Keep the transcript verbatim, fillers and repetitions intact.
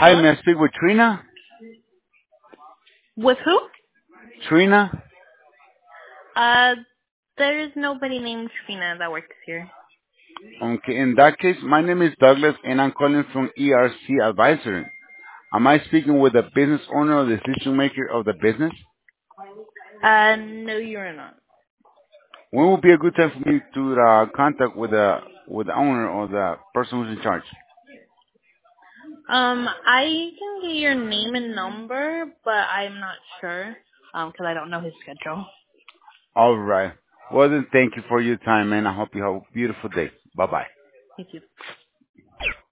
Hi, Hello? may I speak with Trina? With who? Trina? Uh, there is nobody named Trina that works here. Okay, in that case, my name is Douglas and I'm calling from E R C Advisory. Am I speaking with the business owner or decision maker of the business? Uh, no, you're not. When would be a good time for me to uh, contact with the with the owner or the person who's in charge? Um, I can get your name and number, but I'm not sure, um, because I don't know his schedule. All right. Well then, thank you for your time, man. I hope you have a beautiful day. Bye bye. Thank you.